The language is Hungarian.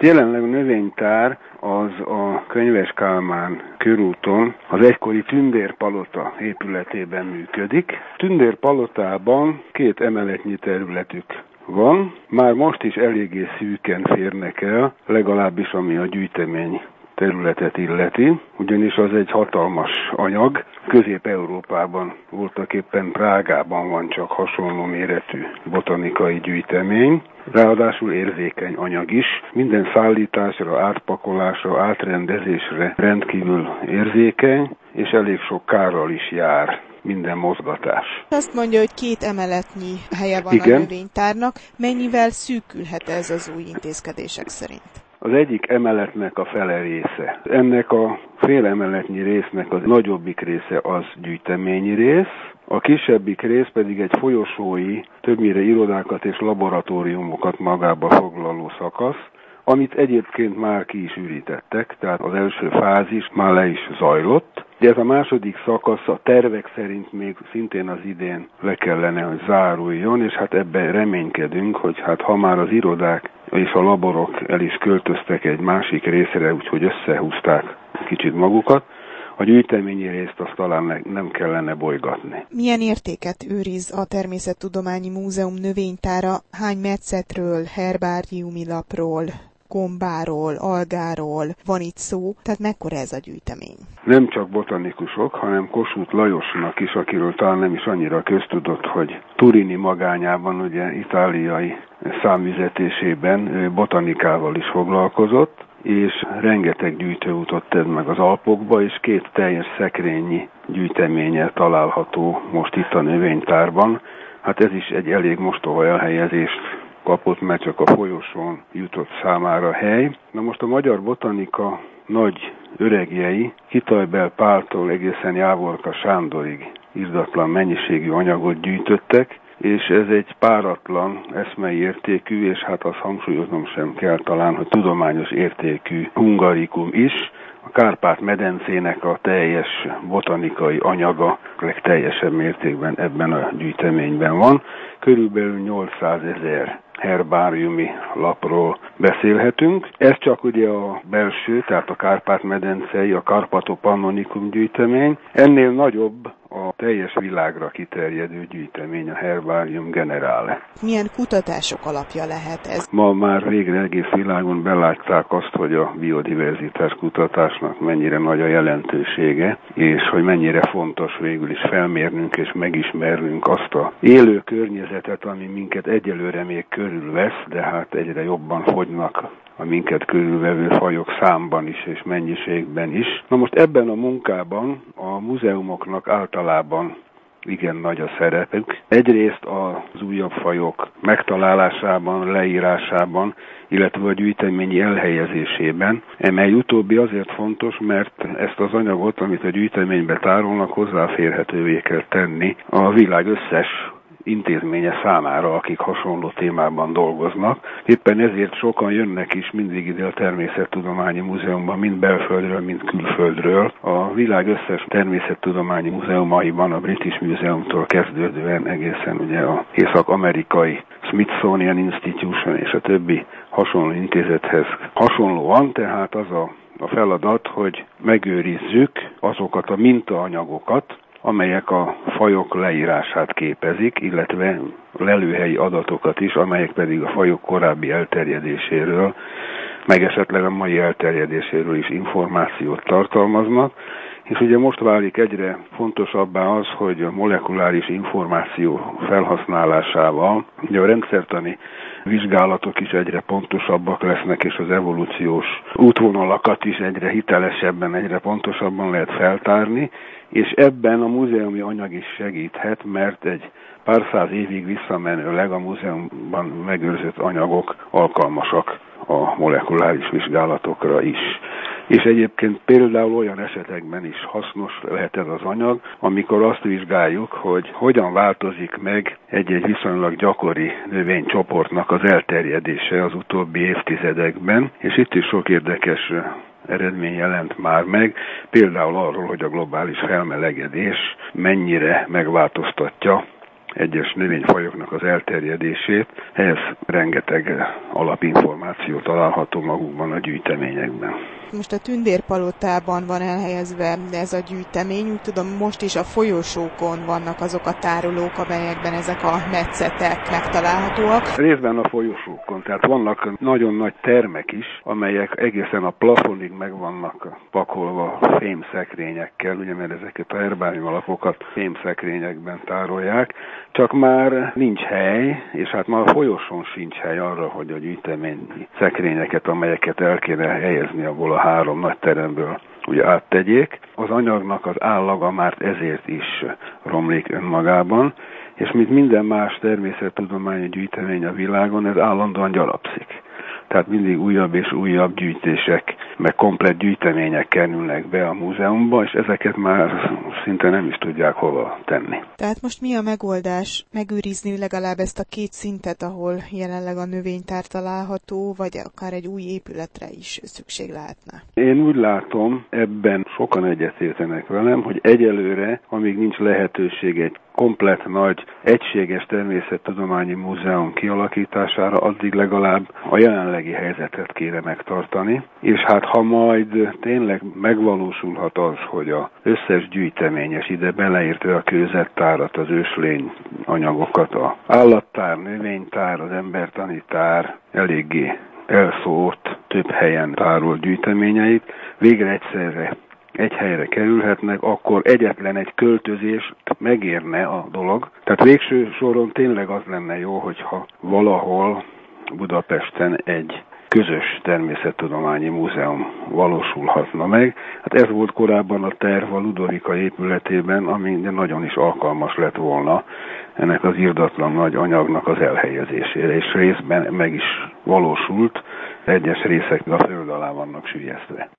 Jelenleg a növénytár az a Könyves Kálmán körúton az egykori Tündérpalota épületében működik. Tündérpalotában 2 emeletnyi területük van. Már most is eléggé szűken férnek el, legalábbis ami a gyűjtemény területet illeti, ugyanis az egy hatalmas anyag. Közép-Európában, voltaképpen Prágában van csak hasonló méretű botanikai gyűjtemény, ráadásul érzékeny anyag is. Minden szállításra, átpakolásra, átrendezésre rendkívül érzékeny, és elég sok kárral is jár minden mozgatás. Azt mondja, hogy 2 emeletnyi helye van a növénytárnak. Mennyivel szűkülhet ez az új intézkedések szerint? Az egyik emeletnek a fele része. Ennek a fél emeletnyi résznek az nagyobbik része az gyűjteményi rész, a kisebbik rész pedig egy folyosói, többnyire irodákat és laboratóriumokat magába foglaló szakasz, amit egyébként már ki is ürítettek, tehát az első fázis már le is zajlott. De ez a második szakasz a tervek szerint még szintén az idén le kellene, hogy záruljon, és hát ebben reménykedünk, hogy hát ha már az irodák és a laborok el is költöztek egy másik részre, úgyhogy összehúzták kicsit magukat, a gyűjteményi részt azt talán nem kellene bolygatni. Milyen értéket őriz a Természettudományi Múzeum növénytára? Hány metszetről, herbáriumi lapról, gombáról, algáról van itt szó? Tehát mekkora ez a gyűjtemény? Nem csak botanikusok, hanem Kossuth Lajosnak is, akiről talán nem is annyira köztudott, hogy Turini magányában, ugye itáliai számüzetésében botanikával is foglalkozott, és rengeteg gyűjtőutat tett meg az Alpokba, és 2 teljes szekrényi gyűjteménye található most itt a növénytárban. Hát ez is egy elég mostoha elhelyezést kapott, mert csak a folyosón jutott számára hely. Na most a magyar botanika nagy öregjei Kitajbel Páltól egészen Jávorka Sándorig irdatlan mennyiségű anyagot gyűjtöttek, és ez egy páratlan eszmei értékű, és hát azt hangsúlyoznom sem kell talán, hogy tudományos értékű hungarikum is. A Kárpát-medencének a teljes botanikai anyaga legteljesebb mértékben ebben a gyűjteményben van. Körülbelül 800 000 herbáriumi lapról beszélhetünk. Ez csak ugye a belső, tehát a Kárpát-medencei, a Karpato-Pannonikum gyűjtemény. Ennél nagyobb a teljes világra kiterjedő gyűjtemény, a Herbarium Generale. Milyen kutatások alapja lehet ez? Ma már végre egész világon belátták azt, hogy a biodiverzitás kutatásnak mennyire nagy a jelentősége, és hogy mennyire fontos végül is felmérnünk és megismernünk azt a élő környezetet, ami minket egyelőre még körülvesz, de hát egyre jobban fogynak a minket körülvevő fajok számban is és mennyiségben is. Na most ebben a munkában a múzeumoknak általában igen nagy a szerepük. Egyrészt az újabb fajok megtalálásában, leírásában, illetve a gyűjteményi elhelyezésében. Emely utóbbi azért fontos, mert ezt az anyagot, amit a gyűjteménybe tárolnak, hozzáférhetővé kell tenni a világ összes intézménye számára, akik hasonló témában dolgoznak. Éppen ezért sokan jönnek is mindig ide a Természettudományi Múzeumban, mind belföldről, mind külföldről. A világ összes természettudományi múzeumaiban, a British Museumtól kezdődően egészen ugye a észak-amerikai Smithsonian Institution és a többi hasonló intézethez hasonlóan, tehát az a feladat, hogy megőrizzük azokat a mintaanyagokat, amelyek a fajok leírását képezik, illetve lelőhelyi adatokat is, amelyek pedig a fajok korábbi elterjedéséről, meg esetleg a mai elterjedéséről is információt tartalmaznak. És ugye most válik egyre fontosabbá az, hogy a molekuláris információ felhasználásával ugye a rendszertani vizsgálatok is egyre pontosabbak lesznek, és az evolúciós útvonalakat is egyre hitelesebben, egyre pontosabban lehet feltárni, és ebben a múzeumi anyag is segíthet, mert egy pár száz évig visszamenőleg a múzeumban megőrzött anyagok alkalmasak a molekuláris vizsgálatokra is. És egyébként például olyan esetekben is hasznos lehet ez az anyag, amikor azt vizsgáljuk, hogy hogyan változik meg egy-egy viszonylag gyakori növénycsoportnak az elterjedése az utóbbi évtizedekben, és itt is sok érdekes eredmény jelent már meg, például arról, hogy a globális felmelegedés mennyire megváltoztatja egyes növényfajoknak az elterjedését. Ehhez rengeteg alapinformáció található magukban a gyűjteményekben. Most a tündérpalotában van elhelyezve ez a gyűjtemény, úgy tudom, most is a folyosókon vannak azok a tárolók, amelyekben ezek a metszetek megtalálhatóak. Részben a folyosókon, tehát vannak nagyon nagy termek is, amelyek egészen a plafonig meg vannak pakolva fémszekrényekkel, ugye, mert ezeket a herbárium alapokat fémszekrényekben tárolják, csak már nincs hely, és hát már a folyosón sincs hely arra, hogy a gyűjtemény szekrényeket, amelyeket el kéne helyezni abból a 3 nagy teremből, ugye áttegyék. Az anyagnak az állaga már ezért is romlik önmagában, és mint minden más természettudományi gyűjtemény a világon, ez állandóan gyarapszik. Tehát mindig újabb és újabb gyűjtések, meg komplett gyűjtemények kerülnek be a múzeumba, és ezeket már szinte nem is tudják hova tenni. Tehát most mi a megoldás? Megőrizni legalább ezt a 2 szintet, ahol jelenleg a növénytár található, vagy akár egy új épületre is szükség lehetne? Én úgy látom, ebben sokan egyetértenek velem, hogy egyelőre, amíg nincs lehetőség egy komplett nagy, egységes természettudományi múzeum kialakítására, addig legalább a jelenlegi helyzetet kéne megtartani, és hát ha majd tényleg megvalósulhat az, hogy az összes gyűjteményes, ide beleértve a kőzettárat, az őslény anyagokat, az állattár, növénytár, az embertani tár eléggé elszórt, több helyen tárolt gyűjteményeit, végre egyszerre egy helyre kerülhetnek, akkor egyetlen egy költözést megérne a dolog. Tehát végső soron tényleg az lenne jó, hogyha valahol Budapesten egy közös természettudományi múzeum valósulhatna meg. Hát ez volt korábban a terv a Ludovika épületében, ami nagyon is alkalmas lett volna ennek az irdatlan nagy anyagnak az elhelyezésére, és részben meg is valósult, egyes részek a föld alá vannak süllyesztve.